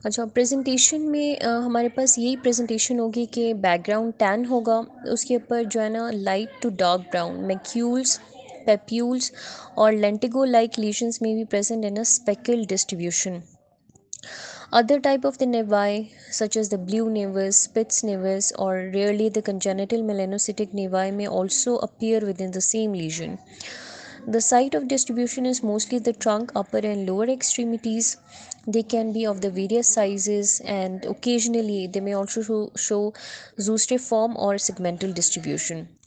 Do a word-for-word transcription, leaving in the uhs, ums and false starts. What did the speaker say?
अच्छा, प्रेजेंटेशन में अ, हमारे पास यही प्रेजेंटेशन होगी कि बैकग्राउंड टैन होगा, उसके ऊपर जो है ना light to dark brown macules, papules और लेंटिगो लाइक लीशंस में भी present in a speckled distribution. Other type of the nevi, such as the blue nevus, Spitz nevus, or rarely the congenital melanocytic nevi, may also appear within the same lesion. The site of distribution is mostly the trunk, upper and lower extremities. They can be of the various sizes, and occasionally they may also show, show zoostriform or segmental distribution.